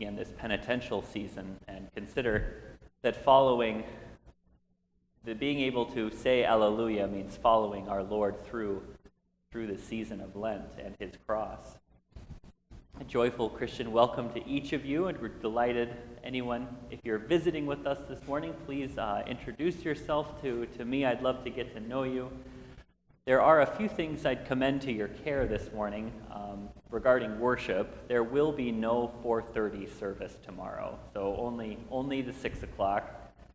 in this penitential season and consider that following, that being able to say Alleluia means following our Lord through the season of Lent and his cross. A joyful Christian welcome to each of you, and we're delighted. Anyone, if you're visiting with us this morning, please introduce yourself to me. I'd love to get to know you. There are a few things I'd commend to your care this morning regarding worship. There will be no 4:30 service tomorrow, so only the 6 o'clock.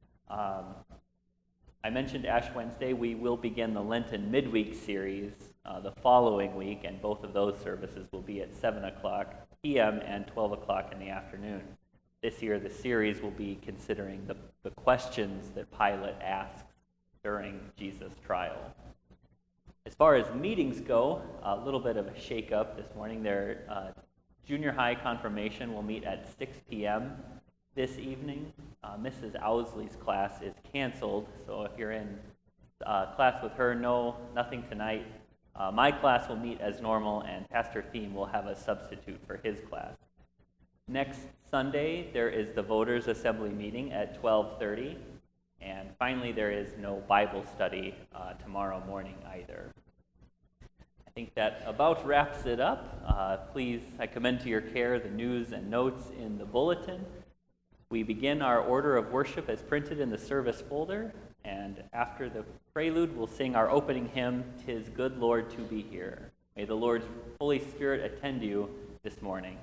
I mentioned Ash Wednesday. We will begin the Lenten Midweek series the following week, and both of those services will be at 7 o'clock p.m. and 12 o'clock in the afternoon. This year, the series will be considering the questions that Pilate asked during Jesus' trial. As far as meetings go, a little bit of a shake-up this morning. Junior high confirmation will meet at 6 p.m. this evening. Mrs. Owsley's class is canceled, so if you're in class with her, nothing tonight. My class will meet as normal, and Pastor Thiem will have a substitute for his class. Next Sunday, there is the Voters' Assembly meeting at 12:30, and finally, there is no Bible study tomorrow morning either. I think that about wraps it up. Please, I commend to your care the news and notes in the bulletin. We begin our order of worship as printed in the service folder, and after the prelude, we'll sing our opening hymn, "'Tis Good, Lord, to Be Here." May the Lord's Holy Spirit attend you this morning.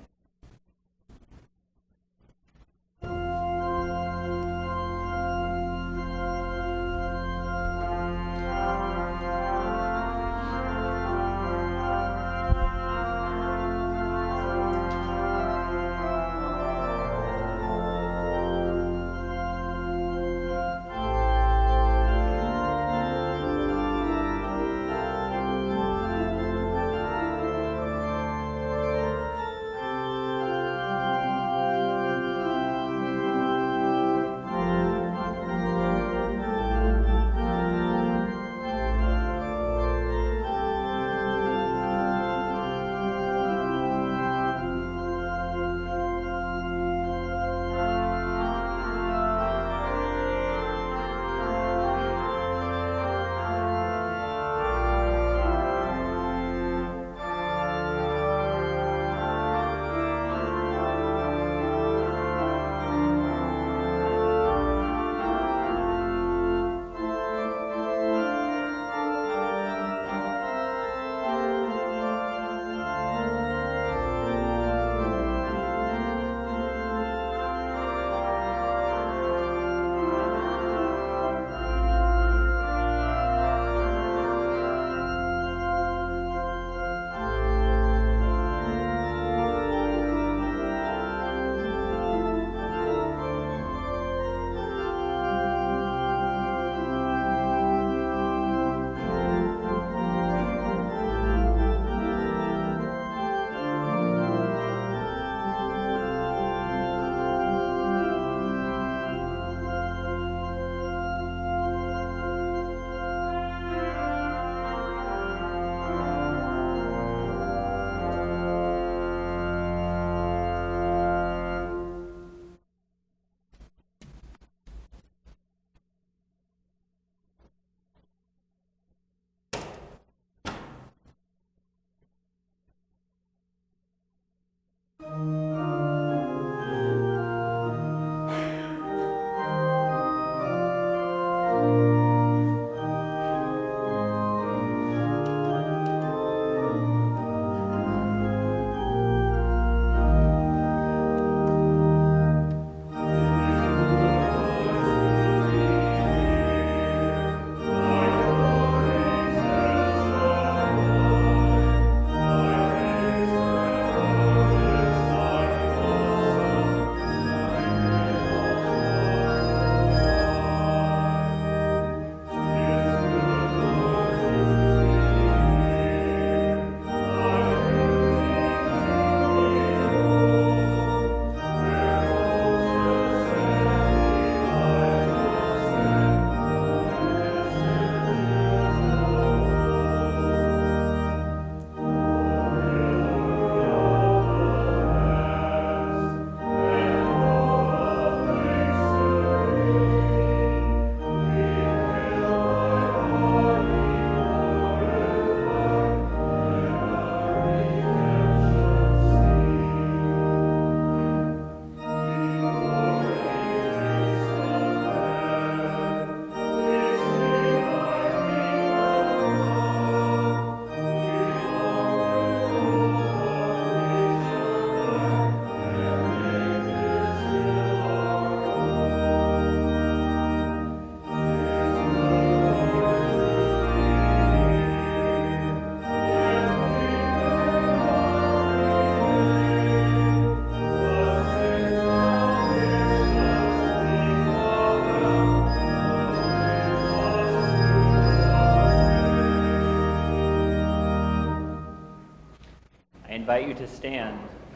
invite you to stand.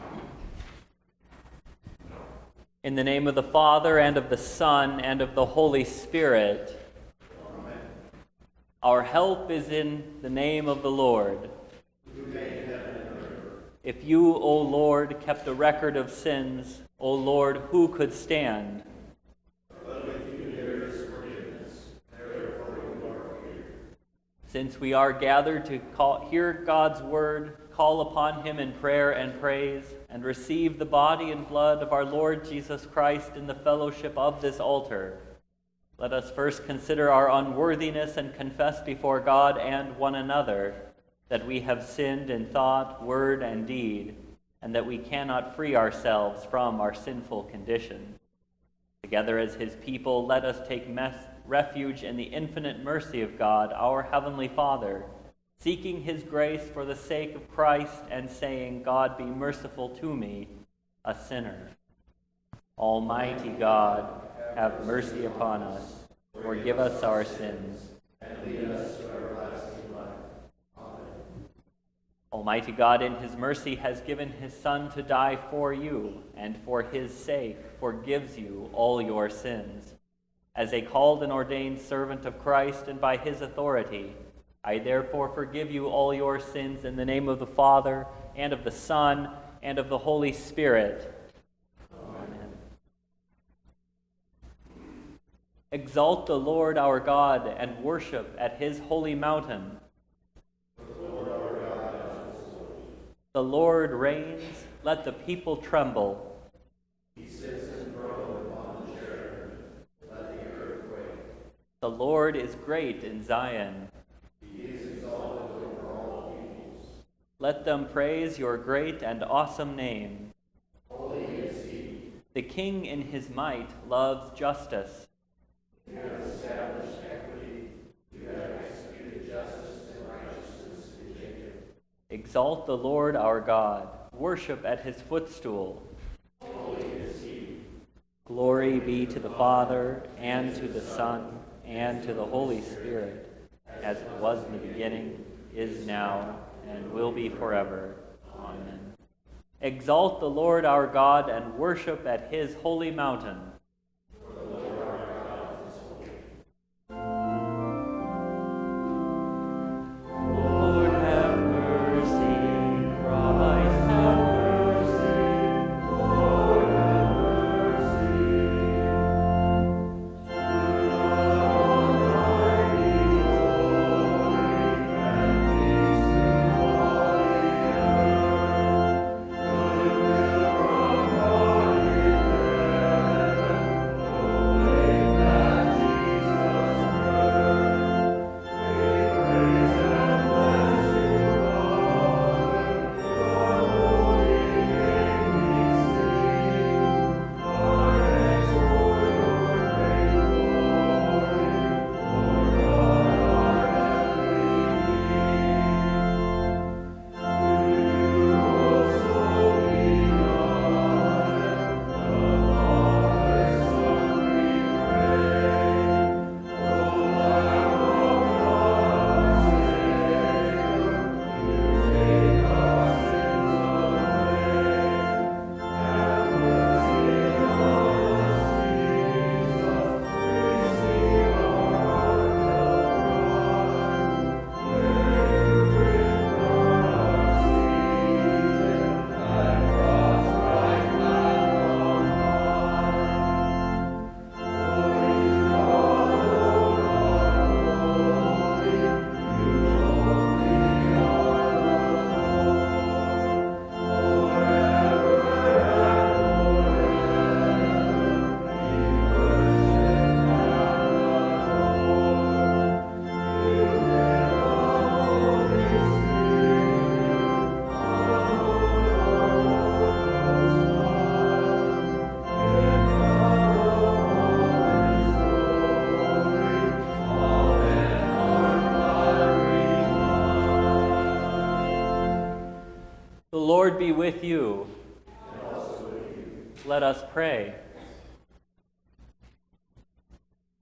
In the name of the Father, and of the Son, and of the Holy Spirit. Amen. Our help is in the name of the Lord. Who made heaven and earth. If you, O Lord, kept a record of sins, O Lord, who could stand? But with you there is forgiveness, therefore you are free. Since we are gathered to hear God's word, call upon him in prayer and praise, and receive the body and blood of our Lord Jesus Christ in the fellowship of this altar, let us first consider our unworthiness and confess before God and one another that we have sinned in thought, word, and deed, and that we cannot free ourselves from our sinful condition. Together as his people, let us take refuge in the infinite mercy of God, our Heavenly Father, seeking his grace for the sake of Christ and saying, God, be merciful to me, a sinner. Almighty God, have mercy upon us, forgive us our sins, and lead us to everlasting life. Amen. Almighty God, in his mercy, has given his Son to die for you, and for his sake forgives you all your sins. As a called and ordained servant of Christ, and by his authority, I therefore forgive you all your sins in the name of the Father, and of the Son, and of the Holy Spirit. Amen. Exalt the Lord our God, and worship at his holy mountain. The Lord reigns, let the people tremble. He sits enthroned upon the cherubim, let the earth quake. The Lord is great in Zion. He is exalted over all peoples. Let them praise your great and awesome name. Holy is he. The King in his might loves justice. You have established equity. You have executed justice and righteousness in Jacob. Exalt the Lord our God. Worship at his footstool. Holy is he. Glory be to the Father, and to the Son, and to the Holy Spirit, as it was in the beginning, is now, and will be forever. Amen. Exalt the Lord our God, and worship at his holy mountain. For the Lord our God is holy. Lord have mercy, Christ have mercy, Lord have mercy. The Lord be with you. And also with you. Let us pray.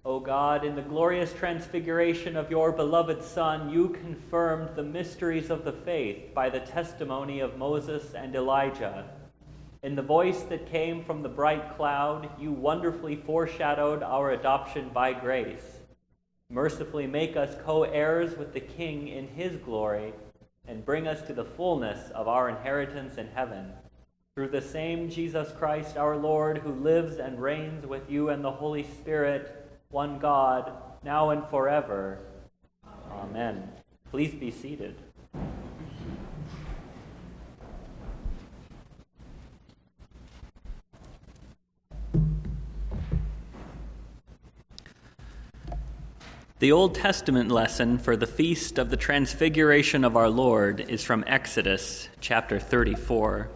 O God, in the glorious transfiguration of your beloved Son, you confirmed the mysteries of the faith by the testimony of Moses and Elijah. In the voice that came from the bright cloud, you wonderfully foreshadowed our adoption by grace. Mercifully make us co-heirs with the King in his glory, and bring us to the fullness of our inheritance in heaven. Through the same Jesus Christ our Lord, who lives and reigns with you and the Holy Spirit, one God, now and forever. Amen. Please be seated. The Old Testament lesson for the Feast of the Transfiguration of our Lord is from Exodus chapter 34.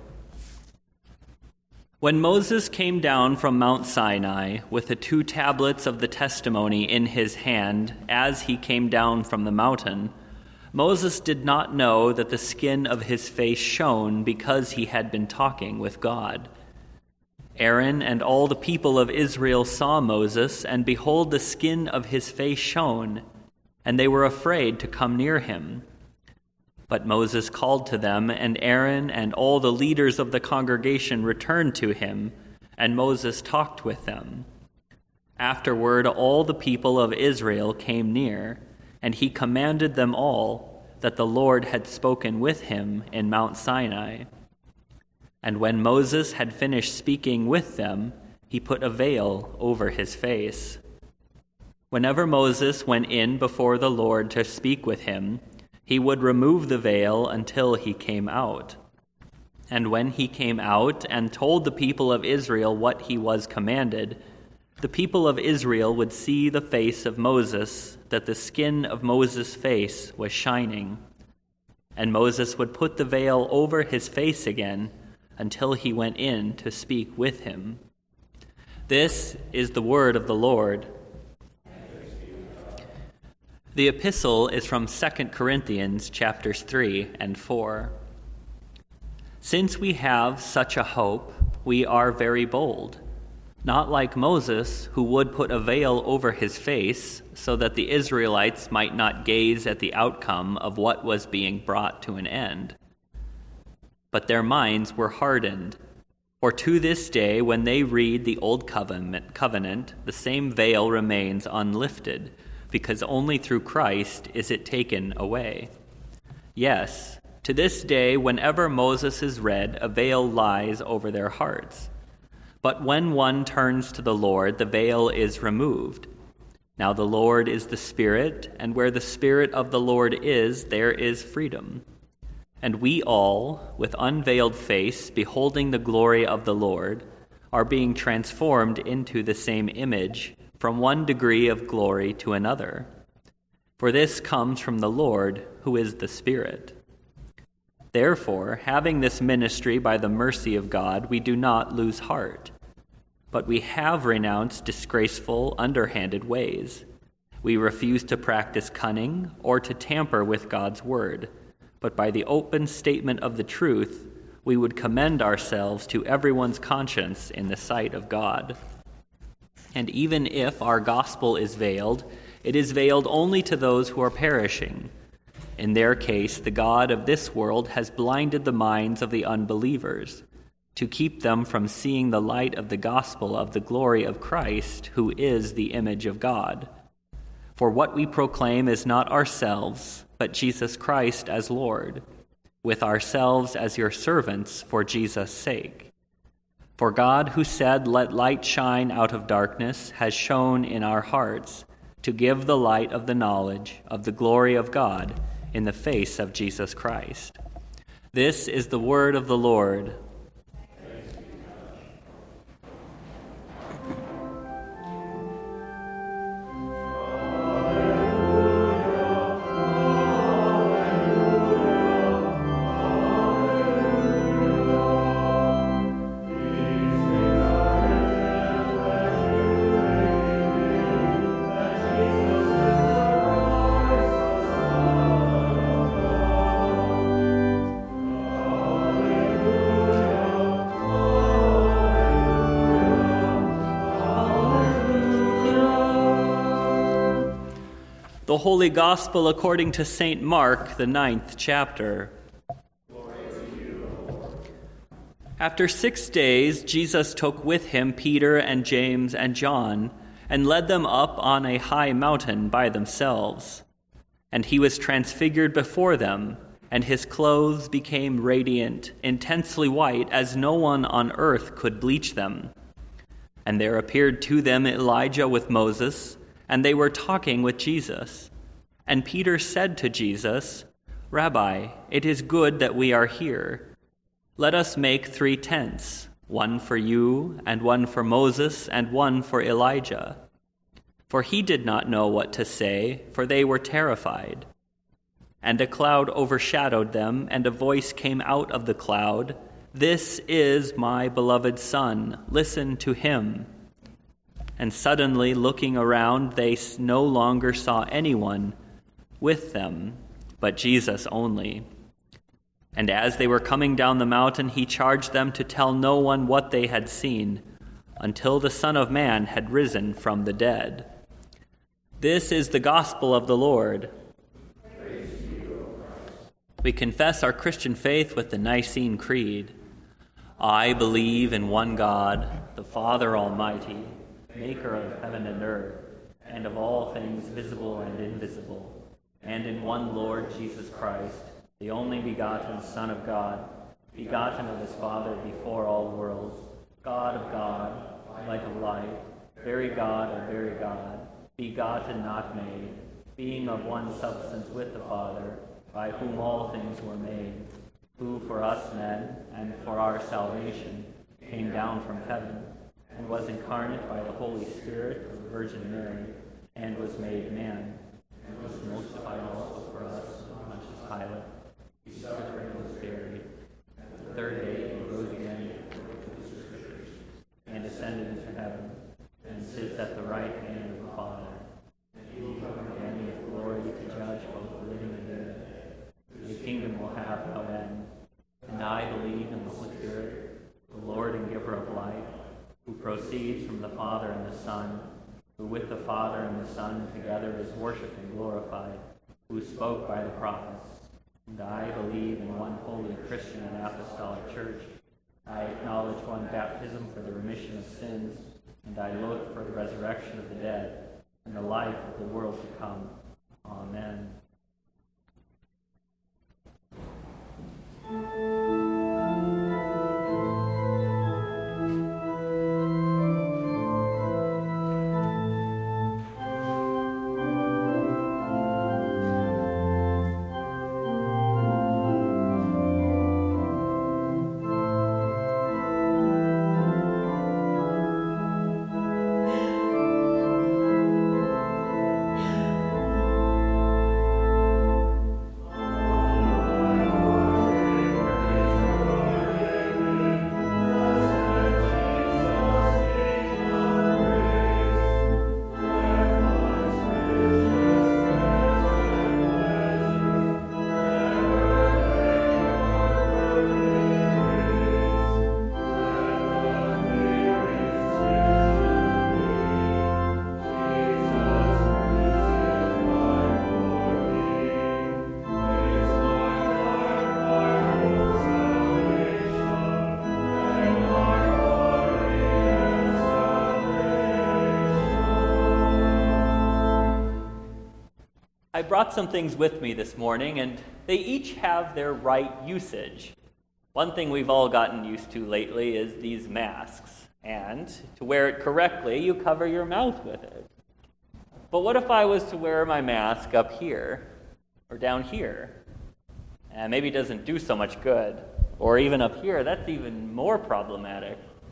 When Moses came down from Mount Sinai with the 2 tablets of the testimony in his hand as he came down from the mountain, Moses did not know that the skin of his face shone because he had been talking with God. Aaron and all the people of Israel saw Moses, and behold, the skin of his face shone, and they were afraid to come near him. But Moses called to them, and Aaron and all the leaders of the congregation returned to him, and Moses talked with them. Afterward, all the people of Israel came near, and he commanded them all that the Lord had spoken with him in Mount Sinai. And when Moses had finished speaking with them, he put a veil over his face. Whenever Moses went in before the Lord to speak with him, he would remove the veil until he came out. And when he came out and told the people of Israel what he was commanded, the people of Israel would see the face of Moses, that the skin of Moses' face was shining. And Moses would put the veil over his face again until he went in to speak with him. This is the word of the Lord. The epistle is from 2 Corinthians chapters 3 and 4. Since we have such a hope, we are very bold, not like Moses, who would put a veil over his face so that the Israelites might not gaze at the outcome of what was being brought to an end. But their minds were hardened, for to this day when they read the Old Covenant, the same veil remains unlifted, because only through Christ is it taken away. Yes, to this day, whenever Moses is read, a veil lies over their hearts. But when one turns to the Lord, the veil is removed. Now the Lord is the Spirit, and where the Spirit of the Lord is, there is freedom. And we all, with unveiled face, beholding the glory of the Lord, are being transformed into the same image, from one degree of glory to another. For this comes from the Lord, who is the Spirit. Therefore, having this ministry by the mercy of God, we do not lose heart. But we have renounced disgraceful, underhanded ways. We refuse to practice cunning or to tamper with God's word, but by the open statement of the truth, we would commend ourselves to everyone's conscience in the sight of God. And even if our gospel is veiled, it is veiled only to those who are perishing. In their case, the God of this world has blinded the minds of the unbelievers, to keep them from seeing the light of the gospel of the glory of Christ, who is the image of God. For what we proclaim is not ourselves, but Jesus Christ as Lord, with ourselves as your servants for Jesus' sake. For God, who said, "Let light shine out of darkness," has shone in our hearts to give the light of the knowledge of the glory of God in the face of Jesus Christ. This is the word of the Lord. The Holy Gospel according to St. Mark, the 9th chapter. After 6 days, Jesus took with him Peter and James and John and led them up on a high mountain by themselves. And he was transfigured before them, and his clothes became radiant, intensely white, as no one on earth could bleach them. And there appeared to them Elijah with Moses, and they were talking with Jesus. And Peter said to Jesus, "Rabbi, it is good that we are here. Let us make 3 tents, one for you, and one for Moses, and one for Elijah." For he did not know what to say, for they were terrified. And a cloud overshadowed them, and a voice came out of the cloud, "This is my beloved Son, listen to him." And suddenly, looking around, they no longer saw anyone with them, but Jesus only. And as they were coming down the mountain, he charged them to tell no one what they had seen, until the Son of Man had risen from the dead. This is the gospel of the Lord. Praise to you, O Christ. We confess our Christian faith with the Nicene Creed. I believe in one God, the Father Almighty, maker of heaven and earth, and of all things visible and invisible, and in one Lord Jesus Christ, the only begotten Son of God, begotten of his Father before all worlds, God of God, light of light, very God of very God, begotten, not made, being of one substance with the Father, by whom all things were made, who for us men and for our salvation came down from heaven, and was incarnate by the Holy Spirit of the Virgin Mary, and was made man, and was crucified also for us on Pontius Pilate. He suffered and was buried. The 3rd day he rose again, and ascended into heaven, and sits at the right hand of the Father. And he will come again with glory to judge both the living and the dead. The kingdom will have no end. And I believe in the Holy Spirit, the Lord and giver of life, who proceeds from the Father and the Son, who with the Father and the Son together is worshipped and glorified, who spoke by the prophets. And I believe in one holy Christian and apostolic church. I acknowledge one baptism for the remission of sins, and I look for the resurrection of the dead and the life of the world to come. Amen. I brought some things with me this morning, and they each have their right usage. One thing we've all gotten used to lately is these masks, and to wear it correctly, you cover your mouth with it. But what if I was to wear my mask up here, or down here? And maybe it doesn't do so much good. Or even up here, that's even more problematic.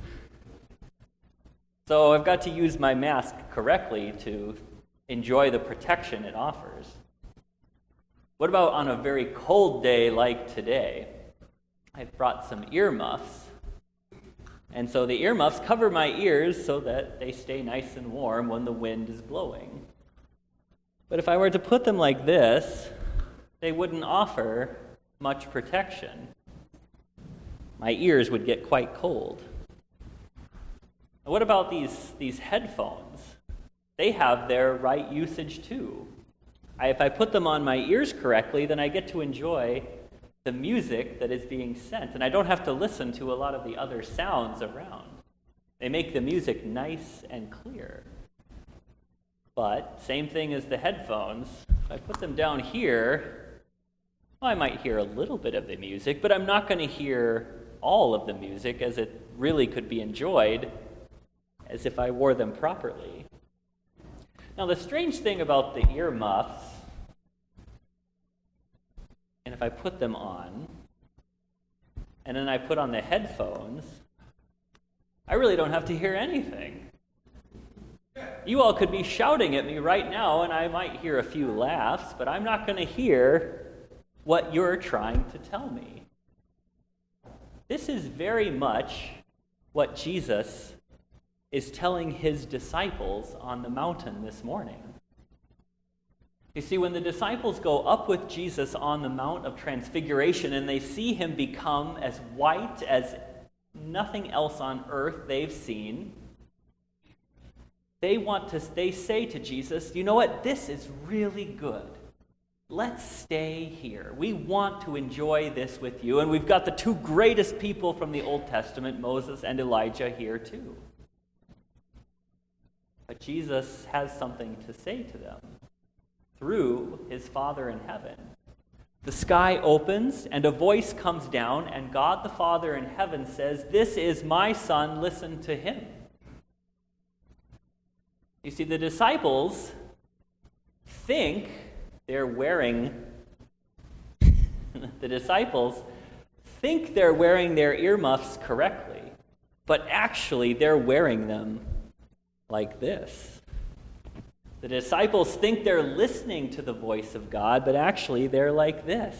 So I've got to use my mask correctly to enjoy the protection it offers. What about on a very cold day like today? I've brought some earmuffs. And so the earmuffs cover my ears so that they stay nice and warm when the wind is blowing. But if I were to put them like this, they wouldn't offer much protection. My ears would get quite cold. And what about these headphones? They have their right usage too. If I put them on my ears correctly, then I get to enjoy the music that is being sent, and I don't have to listen to a lot of the other sounds around. They make the music nice and clear. But same thing as the headphones. If I put them down here, well, I might hear a little bit of the music, but I'm not going to hear all of the music as it really could be enjoyed as if I wore them properly. Now, the strange thing about the earmuffs, and if I put them on, and then I put on the headphones, I really don't have to hear anything. You all could be shouting at me right now, and I might hear a few laughs, but I'm not going to hear what you're trying to tell me. This is very much what Jesus is telling his disciples on the mountain this morning. You see, when the disciples go up with Jesus on the Mount of Transfiguration and they see him become as white as nothing else on earth they've seen, they say to Jesus, you know what, this is really good. Let's stay here. We want to enjoy this with you. And we've got the two greatest people from the Old Testament, Moses and Elijah, here too. But Jesus has something to say to them through his Father in heaven. The sky opens and a voice comes down, and God the Father in heaven says, "This is my Son, listen to him." You see, the disciples think they're wearing their earmuffs correctly, but actually they're wearing them like this. The disciples think they're listening to the voice of God, but actually they're like this.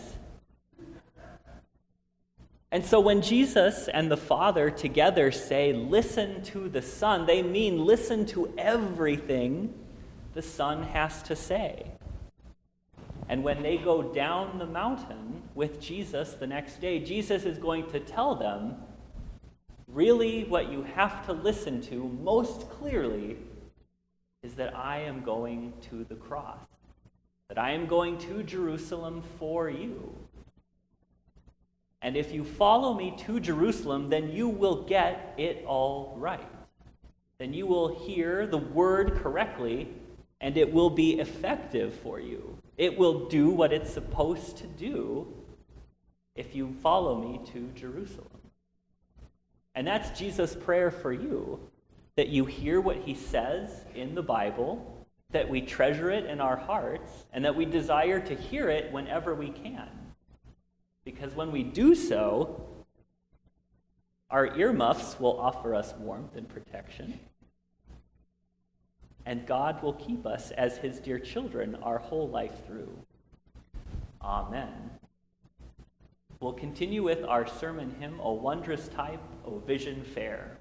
And so when Jesus and the Father together say, listen to the Son, they mean listen to everything the Son has to say. And when they go down the mountain with Jesus the next day, Jesus is going to tell them, really what you have to listen to most clearly is that I am going to the cross, that I am going to Jerusalem for you. And if you follow me to Jerusalem, then you will get it all right. Then you will hear the word correctly, and it will be effective for you. It will do what it's supposed to do if you follow me to Jerusalem. And that's Jesus' prayer for you, that you hear what he says in the Bible, that we treasure it in our hearts, and that we desire to hear it whenever we can. Because when we do so, our earmuffs will offer us warmth and protection, and God will keep us as his dear children our whole life through. Amen. We'll continue with our sermon hymn, O Wondrous Type, O Vision Fair.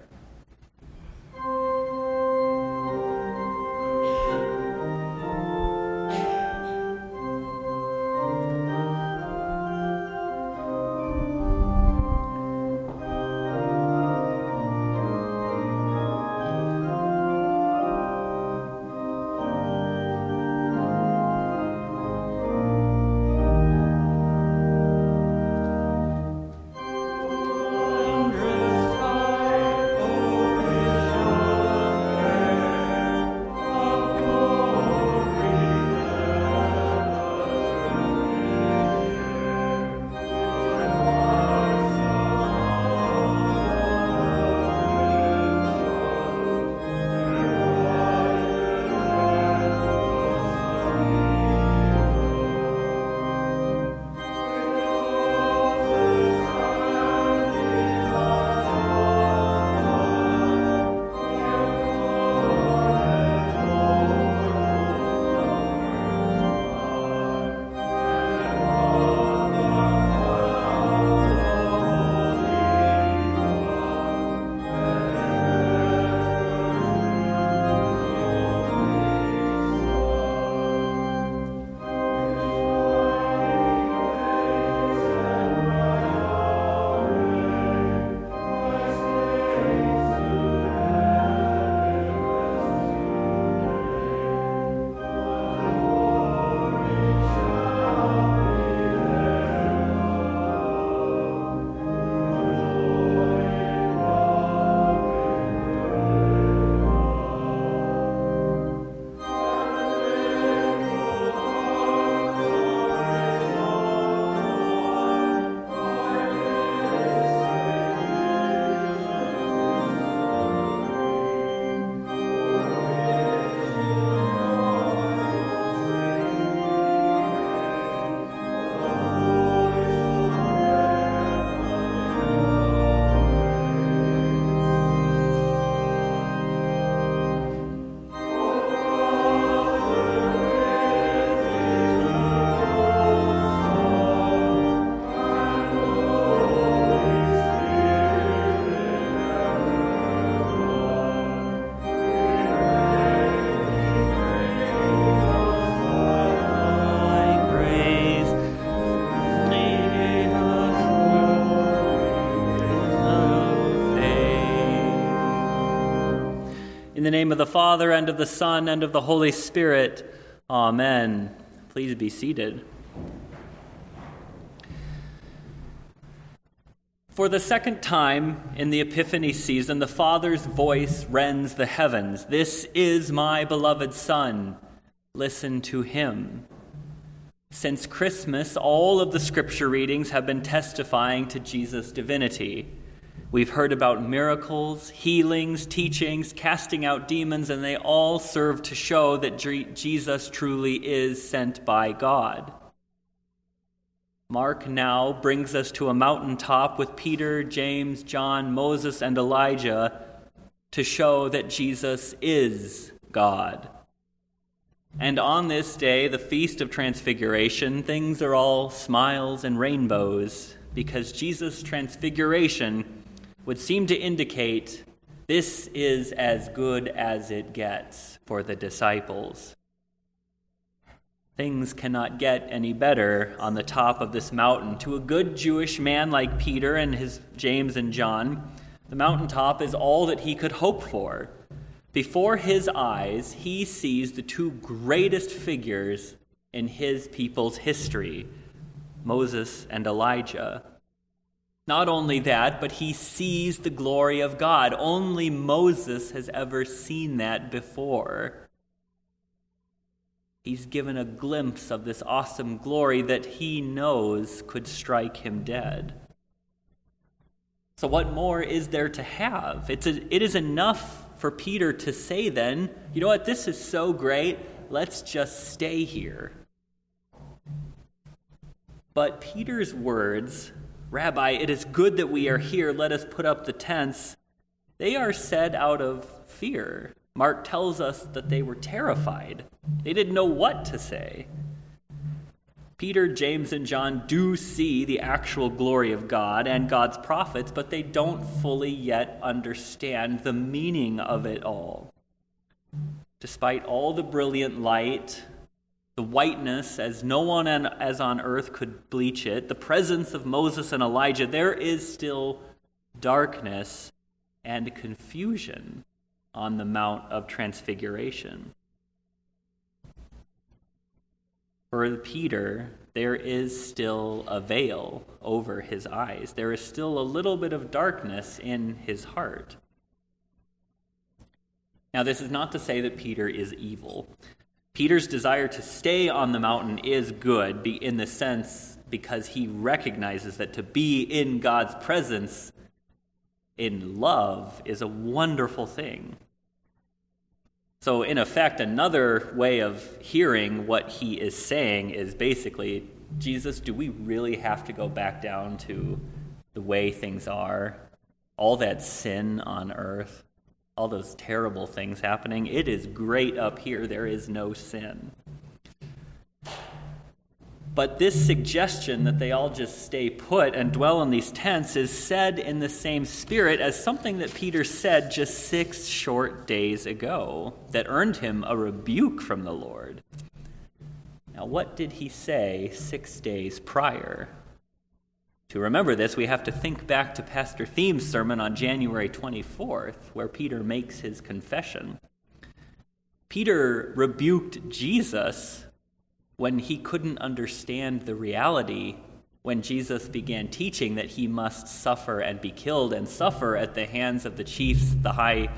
Wondrous type, In the name of the Father, and of the Son, and of the Holy Spirit. Amen. Please be seated. For the second time in the Epiphany season, the Father's voice rends the heavens. This is my beloved Son. Listen to him. Since Christmas, all of the scripture readings have been testifying to Jesus' divinity. We've heard about miracles, healings, teachings, casting out demons, and they all serve to show that Jesus truly is sent by God. Mark now brings us to a mountaintop with Peter, James, John, Moses, and Elijah to show that Jesus is God. And on this day, the Feast of Transfiguration, things are all smiles and rainbows because Jesus' transfiguration would seem to indicate this is as good as it gets for the disciples. Things cannot get any better on the top of this mountain. To a good Jewish man like Peter and his James and John, the mountaintop is all that he could hope for. Before his eyes, he sees the two greatest figures in his people's history, Moses and Elijah. Not only that, but he sees the glory of God. Only Moses has ever seen that before. He's given a glimpse of this awesome glory that he knows could strike him dead. So what more is there to have? It is enough for Peter to say then, you know what, this is so great, let's just stay here. But Peter's words, Rabbi, it is good that we are here, let us put up the tents, they are said out of fear. Mark tells us that they were terrified. They didn't know what to say. Peter, James, and John do see the actual glory of God and God's prophets, but they don't fully yet understand the meaning of it all. Despite all the brilliant light, the whiteness as no one as on earth could bleach it, the presence of Moses and Elijah, there is still darkness and confusion on the Mount of Transfiguration. For Peter, there is still a veil over his eyes. There is still a little bit of darkness in his heart. Now, this is not to say that Peter is evil. Peter's desire to stay on the mountain is good in the sense because he recognizes that to be in God's presence in love is a wonderful thing. So in effect, another way of hearing what he is saying is basically, Jesus, do we really have to go back down to the way things are? All that sin on earth, all those terrible things happening, it is great up here. There is no sin. But this suggestion that they all just stay put and dwell in these tents is said in the same spirit as something that Peter said just 6 short days ago that earned him a rebuke from the Lord. Now, what did he say 6 days prior? To remember this, we have to think back to Pastor Thiem's sermon on January 24th, where Peter makes his confession. Peter rebuked Jesus when he couldn't understand the reality when Jesus began teaching that he must suffer and be killed and suffer at the hands of the chiefs, the high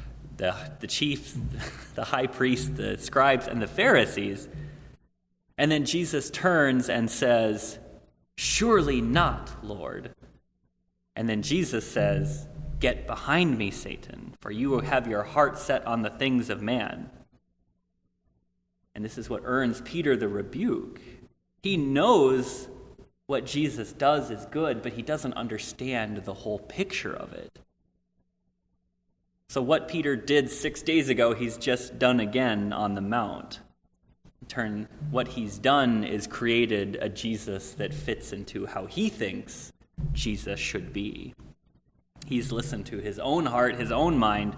priest, the scribes, and the Pharisees. And then Jesus turns and says, "Surely not, Lord." And then Jesus says, "Get behind me, Satan, for you will have your heart set on the things of man." And this is what earns Peter the rebuke. He knows what Jesus does is good, but he doesn't understand the whole picture of it. So what Peter did 6 days ago, he's just done again on the Mount. In turn, what he's done is created a Jesus that fits into how he thinks Jesus should be. He's listened to his own heart, his own mind,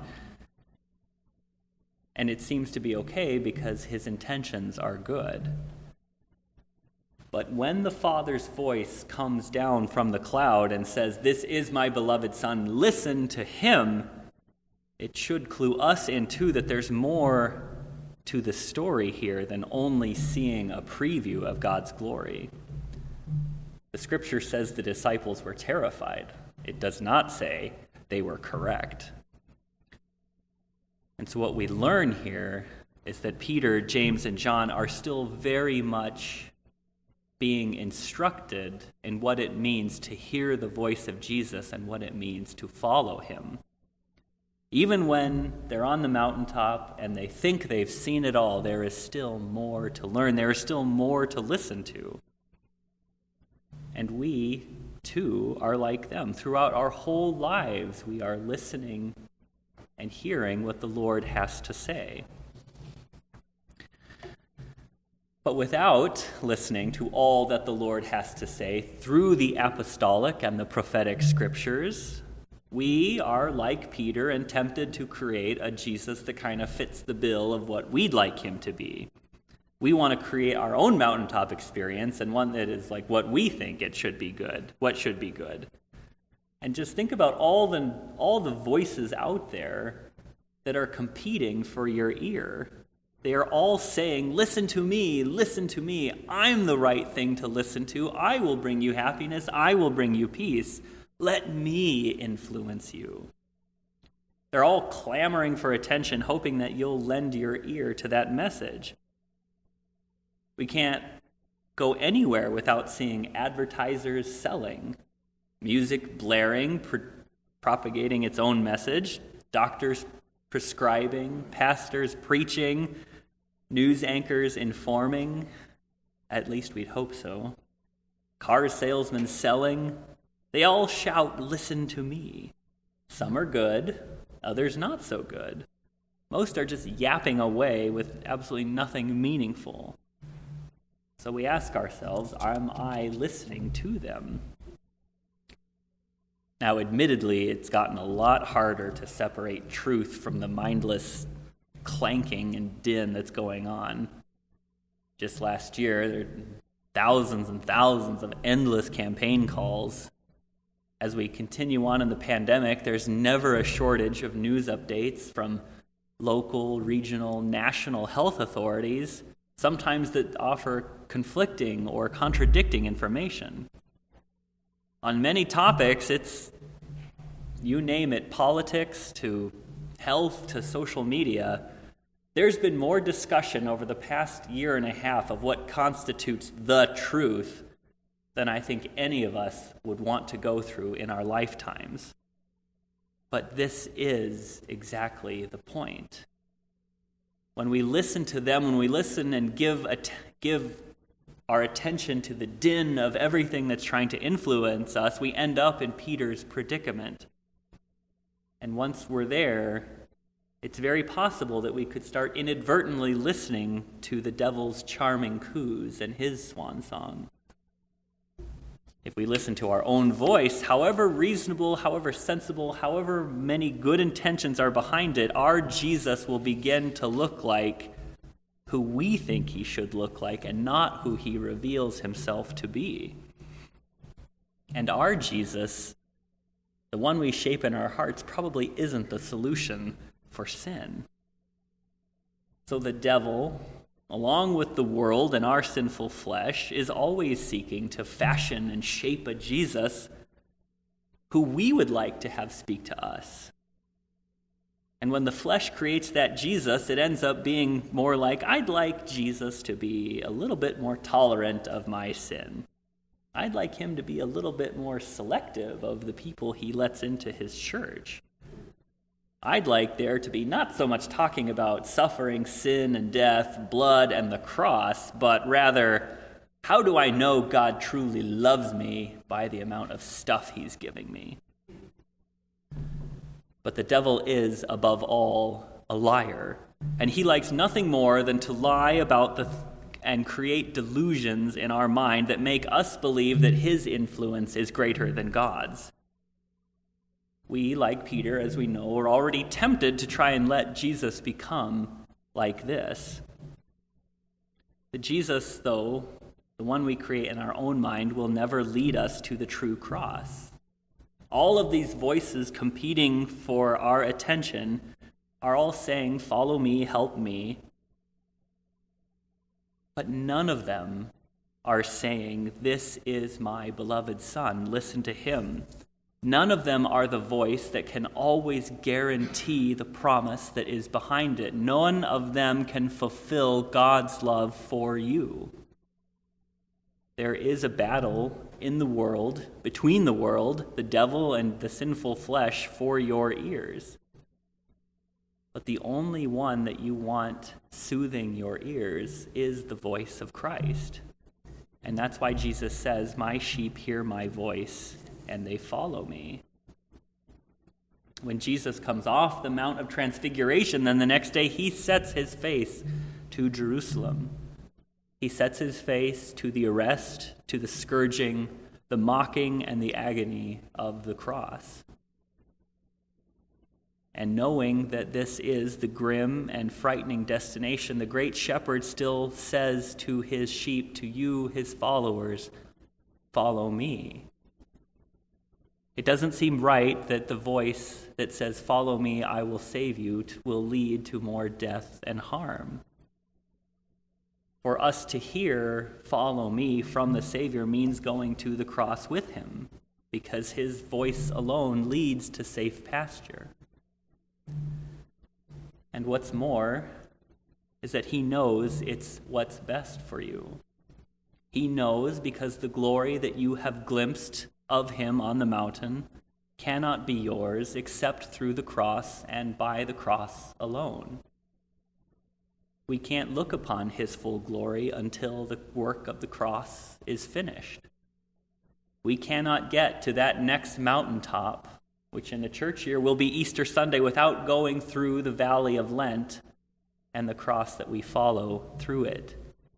and it seems to be okay because his intentions are good. But when the Father's voice comes down from the cloud and says, "This is my beloved Son, listen to him," it should clue us in, too, that there's more to the story here than only seeing a preview of God's glory. The scripture says the disciples were terrified. It does not say they were correct. And so what we learn here is that Peter, James, and John are still very much being instructed in what it means to hear the voice of Jesus and what it means to follow him. Even when they're on the mountaintop and they think they've seen it all, there is still more to learn. There is still more to listen to. And we, too, are like them. Throughout our whole lives, we are listening and hearing what the Lord has to say. But without listening to all that the Lord has to say through the apostolic and the prophetic scriptures, we are like Peter and tempted to create a Jesus that kind of fits the bill of what we'd like him to be. We want to create our own mountaintop experience and one that is like what we think it should be good, what should be good. And just think about all the voices out there that are competing for your ear. They are all saying, listen to me, I'm the right thing to listen to, I will bring you happiness, I will bring you peace, let me influence you. They're all clamoring for attention, hoping that you'll lend your ear to that message. We can't go anywhere without seeing advertisers selling, music blaring, propagating its own message, doctors prescribing, pastors preaching, news anchors informing, at least we'd hope so, car salesmen selling. They all shout, listen to me. Some are good, others not so good. Most are just yapping away with absolutely nothing meaningful. So we ask ourselves, am I listening to them? Now, admittedly, it's gotten a lot harder to separate truth from the mindless clanking and din that's going on. Just last year, there were thousands and thousands of endless campaign calls. As we continue on in the pandemic, there's never a shortage of news updates from local, regional, national health authorities, sometimes that offer conflicting or contradicting information. On many topics, it's, you name it, politics to health to social media, there's been more discussion over the past year and a half of what constitutes the truth than I think any of us would want to go through in our lifetimes. But this is exactly the point. When we listen to them, when we listen and give our attention to the din of everything that's trying to influence us, we end up in Peter's predicament. And once we're there, it's very possible that we could start inadvertently listening to the devil's charming coos and his swan song. If we listen to our own voice, however reasonable, however sensible, however many good intentions are behind it, our Jesus will begin to look like who we think he should look like and not who he reveals himself to be. And our Jesus, the one we shape in our hearts, probably isn't the solution for sin. So the devil, along with the world and our sinful flesh, is always seeking to fashion and shape a Jesus who we would like to have speak to us. And when the flesh creates that Jesus, it ends up being more like, I'd like Jesus to be a little bit more tolerant of my sin. I'd like him to be a little bit more selective of the people he lets into his church. I'd like there to be not so much talking about suffering, sin and death, blood and the cross, but rather, how do I know God truly loves me by the amount of stuff he's giving me? But the devil is, above all, a liar, and he likes nothing more than to lie about and create delusions in our mind that make us believe that his influence is greater than God's. We, like Peter, as we know, are already tempted to try and let Jesus become like this. The Jesus, though, the one we create in our own mind, will never lead us to the true cross. All of these voices competing for our attention are all saying, "Follow me, help me." But none of them are saying, "This is my beloved Son, listen to him." None of them are the voice that can always guarantee the promise that is behind it. None of them can fulfill God's love for you. There is a battle in the world, between the world, the devil, and the sinful flesh for your ears. But the only one that you want soothing your ears is the voice of Christ. And that's why Jesus says, "My sheep hear my voice, and they follow me." When Jesus comes off the Mount of Transfiguration, then the next day he sets his face to Jerusalem. He sets his face to the arrest, to the scourging, the mocking, and the agony of the cross. And knowing that this is the grim and frightening destination, the great shepherd still says to his sheep, to you, his followers, "Follow me." It doesn't seem right that the voice that says, "Follow me, I will save you," will lead to more death and harm. For us to hear, "Follow me," from the Savior means going to the cross with him, because his voice alone leads to safe pasture. And what's more is that he knows it's what's best for you. He knows because the glory that you have glimpsed of him on the mountain cannot be yours except through the cross and by the cross alone. We can't look upon his full glory until the work of the cross is finished. We cannot get to that next mountaintop, which in the church year will be Easter Sunday, without going through the valley of Lent and the cross that we follow through it.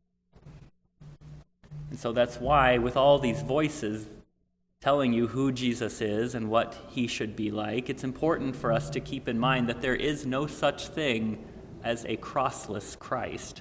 And so that's why, with all these voices telling you who Jesus is and what he should be like, it's important for us to keep in mind that there is no such thing as a crossless Christ.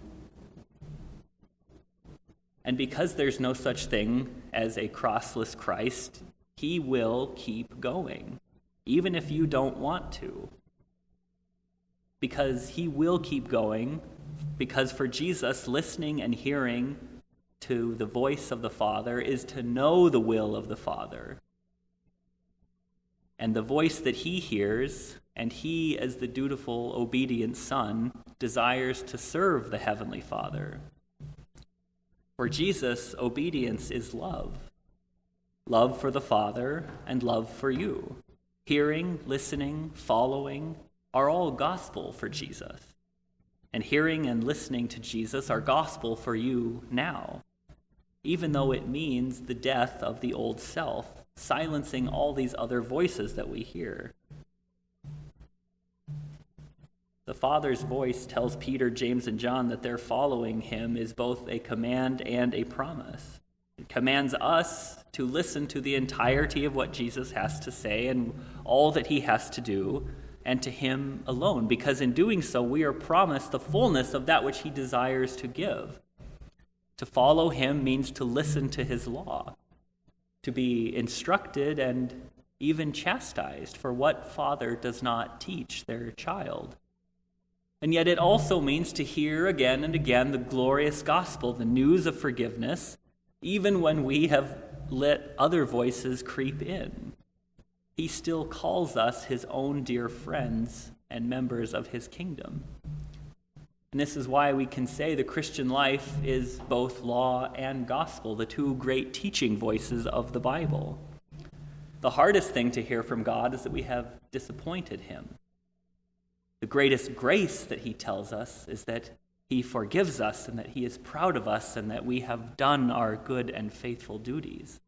And because there's no such thing as a crossless Christ, he will keep going, even if you don't want to. Because he will keep going, because for Jesus, listening and hearing to the voice of the Father is to know the will of the Father. And the voice that he hears, and he, as the dutiful, obedient Son, desires to serve the Heavenly Father. For Jesus, obedience is love. Love for the Father and love for you. Hearing, listening, following are all gospel for Jesus. And hearing and listening to Jesus are gospel for you now, even though it means the death of the old self, silencing all these other voices that we hear. The Father's voice tells Peter, James, and John that their following him is both a command and a promise. It commands us to listen to the entirety of what Jesus has to say and all that he has to do, and to him alone, because in doing so we are promised the fullness of that which he desires to give. To follow him means to listen to his law, to be instructed and even chastised for what father does not teach their child. And yet it also means to hear again and again the glorious gospel, the news of forgiveness, even when we have let other voices creep in. He still calls us his own dear friends and members of his kingdom. And this is why we can say the Christian life is both law and gospel, the two great teaching voices of the Bible. The hardest thing to hear from God is that we have disappointed him. The greatest grace that he tells us is that he forgives us and that he is proud of us and that we have done our good and faithful duties.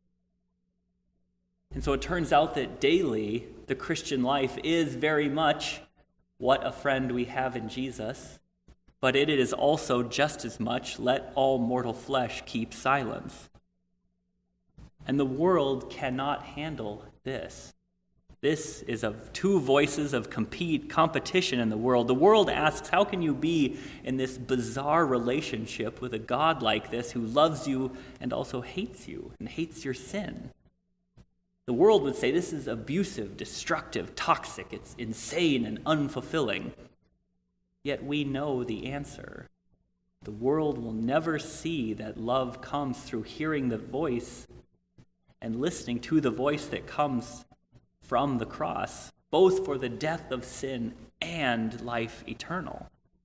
And so it turns out that daily the Christian life is very much what a friend we have in Jesus, but it is also just as much let all mortal flesh keep silence. And the world cannot handle this. This is of two voices of competition in the world. The world asks, how can you be in this bizarre relationship with a God like this who loves you and also hates you and hates your sin? The world would say this is abusive, destructive, toxic, it's insane and unfulfilling. Yet we know the answer. The world will never see that love comes through hearing the voice and listening to the voice that comes from the cross, both for the death of sin and life eternal.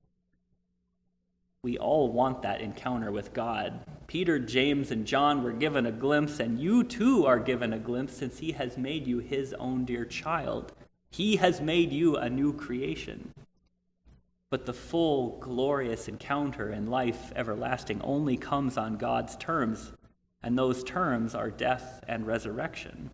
We all want that encounter with God. Peter, James, and John were given a glimpse, and you too are given a glimpse since he has made you his own dear child. He has made you a new creation. But the full, glorious encounter in life everlasting only comes on God's terms, and those terms are death and resurrection.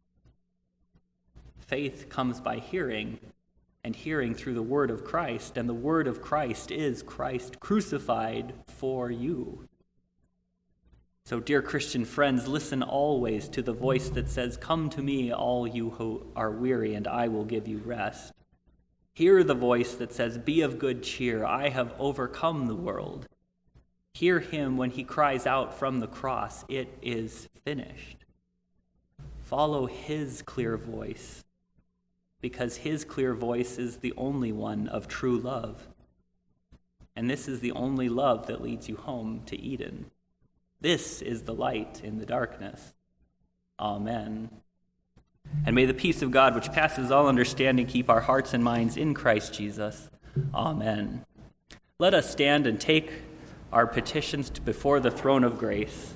Faith comes by hearing, and hearing through the word of Christ, and the word of Christ is Christ crucified for you. So, dear Christian friends, listen always to the voice that says, "Come to me, all you who are weary, and I will give you rest." Hear the voice that says, "Be of good cheer, I have overcome the world." Hear him when he cries out from the cross, "It is finished." Follow his clear voice, because his clear voice is the only one of true love. And this is the only love that leads you home to Eden. This is the light in the darkness. Amen. And may the peace of God, which passes all understanding, keep our hearts and minds in Christ Jesus. Amen. Let us stand and take our petitions before the throne of grace.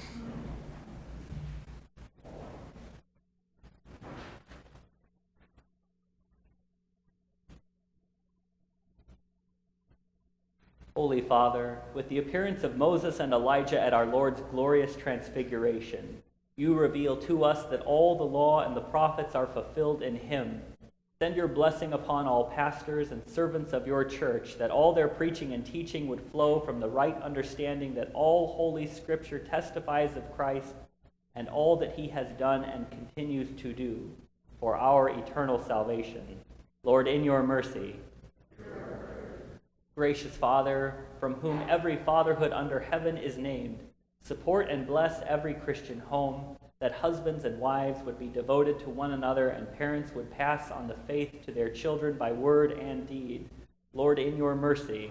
Holy Father, with the appearance of Moses and Elijah at our Lord's glorious transfiguration, you reveal to us that all the law and the prophets are fulfilled in him. Send your blessing upon all pastors and servants of your church, that all their preaching and teaching would flow from the right understanding that all Holy Scripture testifies of Christ and all that he has done and continues to do for our eternal salvation. Lord, in your mercy. Gracious Father, from whom every fatherhood under heaven is named, support and bless every Christian home, that husbands and wives would be devoted to one another and parents would pass on the faith to their children by word and deed. Lord, in your mercy.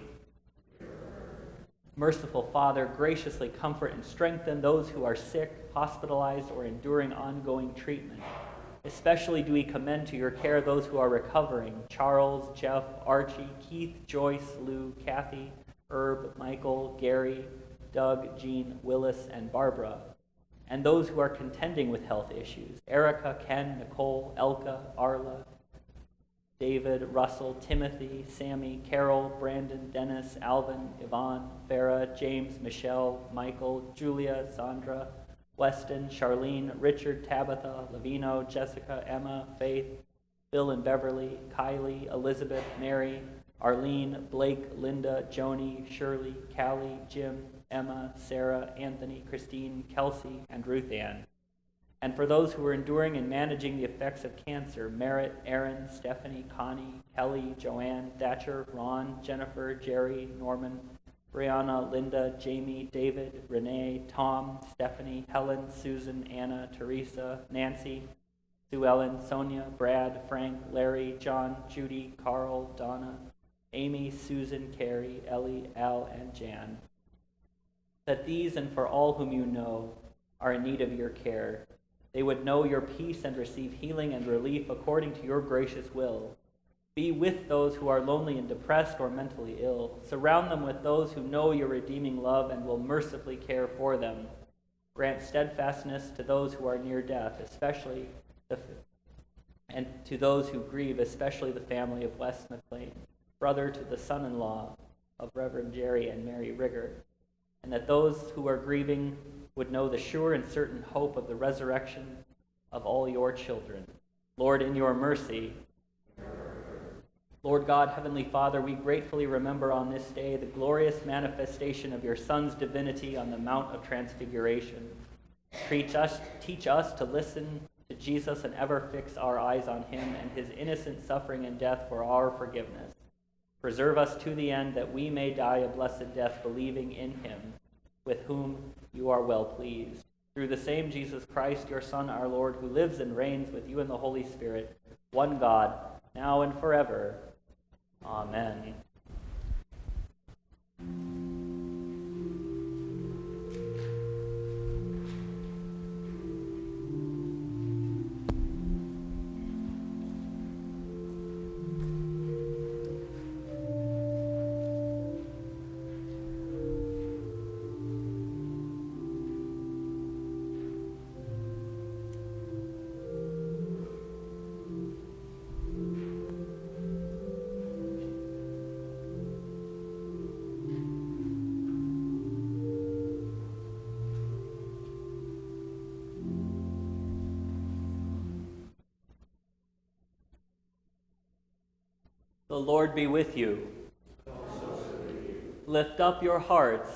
Merciful Father, graciously comfort and strengthen those who are sick, hospitalized, or enduring ongoing treatment. Especially do we commend to your care those who are recovering: Charles, Jeff, Archie, Keith, Joyce, Lou, Kathy, Herb, Michael, Gary, Doug, Jean, Willis, and Barbara. And those who are contending with health issues: Erica, Ken, Nicole, Elka, Arla, David, Russell, Timothy, Sammy, Carol, Brandon, Dennis, Alvin, Yvonne, Farah, James, Michelle, Michael, Julia, Sandra, Weston, Charlene, Richard, Tabitha, Lavino, Jessica, Emma, Faith, Bill and Beverly, Kylie, Elizabeth, Mary, Arlene, Blake, Linda, Joni, Shirley, Callie, Jim, Emma, Sarah, Anthony, Christine, Kelsey, and Ruth Ann. And for those who are enduring and managing the effects of cancer: Merritt, Aaron, Stephanie, Connie, Kelly, Joanne, Thatcher, Ron, Jennifer, Jerry, Norman, Brianna, Linda, Jamie, David, Renee, Tom, Stephanie, Helen, Susan, Anna, Teresa, Nancy, Sue Ellen, Sonia, Brad, Frank, Larry, John, Judy, Carl, Donna, Amy, Susan, Carrie, Ellie, Al, and Jan. That these and for all whom you know are in need of your care, they would know your peace and receive healing and relief according to your gracious will. Be with those who are lonely and depressed or mentally ill. Surround them with those who know your redeeming love and will mercifully care for them. Grant steadfastness to those who are near death, and to those who grieve, especially the family of Wes McLean, brother to the son-in-law of Reverend Jerry and Mary Rigger, and that those who are grieving would know the sure and certain hope of the resurrection of all your children. Lord, in your mercy. Lord God, Heavenly Father, we gratefully remember on this day the glorious manifestation of your Son's divinity on the Mount of Transfiguration. Teach us to listen to Jesus and ever fix our eyes on him and his innocent suffering and death for our forgiveness. Preserve us to the end that we may die a blessed death believing in him, with whom you are well pleased. through the same Jesus Christ, your Son, our Lord, who lives and reigns with you in the Holy Spirit, one God, now and forever. Amen. The Lord be with you. Lift up your hearts.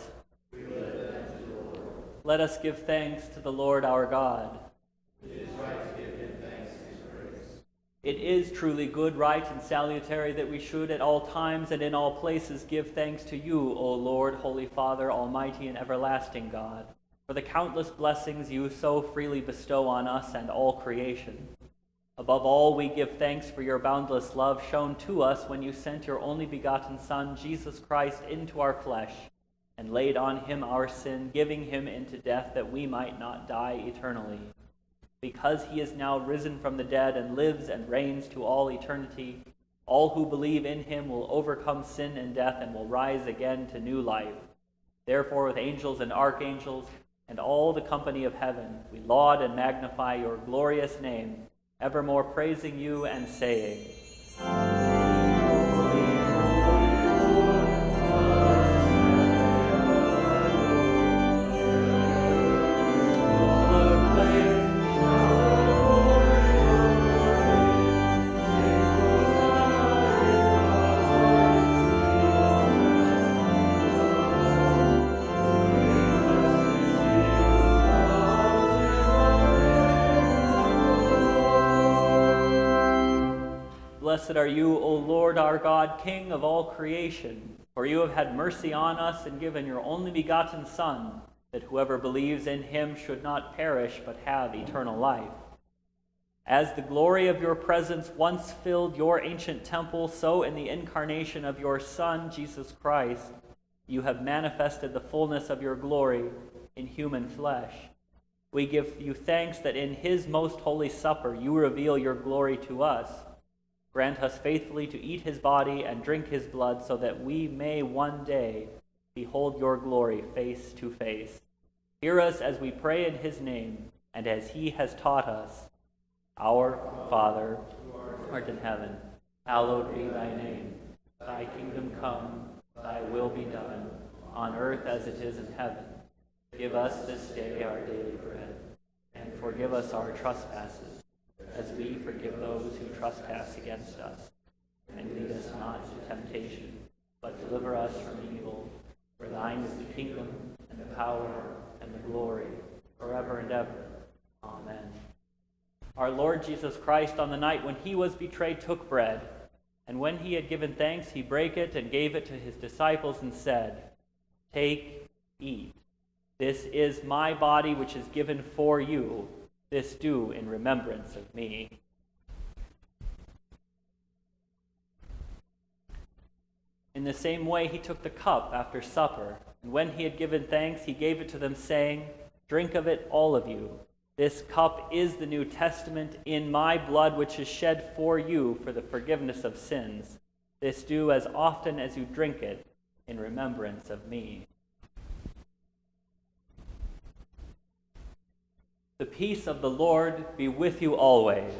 Let us give thanks to the Lord our God. It is right to give him thanks and praise. It is truly good, right, and salutary that we should at all times and in all places give thanks to you, O Lord, Holy Father, Almighty and everlasting God, for the countless blessings you so freely bestow on us and all creation. Above all, we give thanks for your boundless love shown to us when you sent your only begotten Son, Jesus Christ, into our flesh and laid on him our sin, giving him into death that we might not die eternally. Because he is now risen from the dead and lives and reigns to all eternity, all who believe in him will overcome sin and death and will rise again to new life. Therefore, with angels and archangels and all the company of heaven, we laud and magnify your glorious name, evermore praising you and saying, Blessed are you, O Lord our God, King of all creation, for you have had mercy on us and given your only begotten Son, that whoever believes in him should not perish but have eternal life. As the glory of your presence once filled your ancient temple, so in the incarnation of your Son, Jesus Christ, you have manifested the fullness of your glory in human flesh. We give you thanks that in his most holy supper you reveal your glory to us. Grant us faithfully to eat his body and drink his blood, so that we may one day behold your glory face to face. Hear us as we pray in his name, and as he has taught us. Our Father, who art in heaven, hallowed be thy name. Thy kingdom come, thy will be done, on earth as it is in heaven. Give us this day our daily bread, and forgive us our trespasses, as we forgive those who trespass against us. And lead us not into temptation, but deliver us from evil. For thine is the kingdom, and the power, and the glory, forever and ever. Amen. Our Lord Jesus Christ, on the night when he was betrayed, took bread, and when he had given thanks, he brake it and gave it to his disciples and said, Take, eat. This is my body, which is given for you. This do in remembrance of me. In the same way, he took the cup after supper, and when he had given thanks, he gave it to them, saying, Drink of it, all of you. This cup is the New Testament in my blood, which is shed for you for the forgiveness of sins. This do as often as you drink it in remembrance of me. The peace of the Lord be with you always.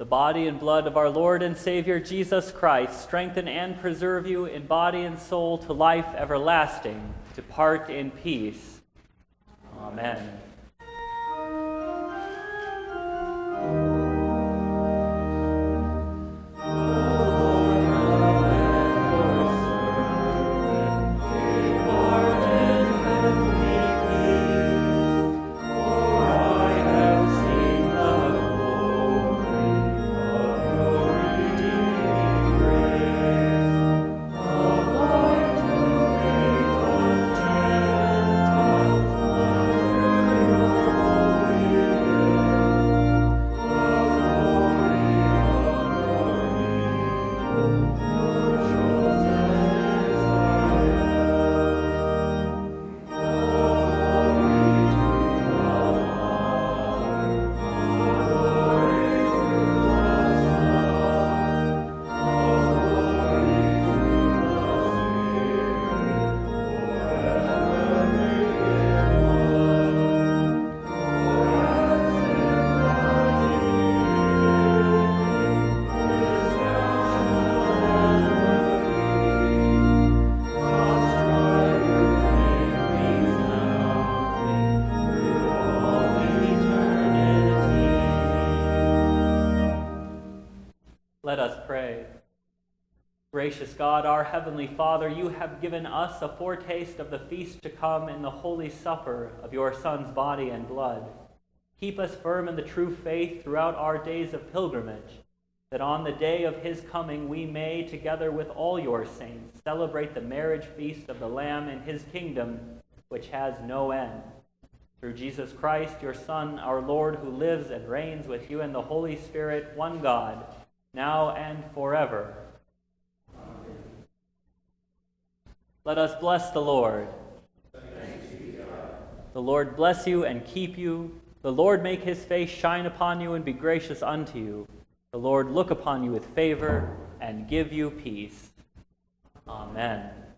body and blood of our Lord and Savior Jesus Christ strengthen and preserve you in body and soul to life everlasting. Depart in peace. Amen. Let us pray. Gracious God, our Heavenly Father, you have given us a foretaste of the feast to come in the Holy Supper of your Son's body and blood. Keep us firm in the true faith throughout our days of pilgrimage, that on the day of his coming we may, together with all your saints, celebrate the marriage feast of the Lamb in his kingdom, which has no end. Through Jesus Christ, your Son, our Lord, who lives and reigns with you in the Holy Spirit, one God, now and forever. Amen. Let us bless the Lord. Thanks be to God. The Lord bless you and keep you. The Lord make his face shine upon you and be gracious unto you. The Lord look upon you with favor and give you peace. Amen.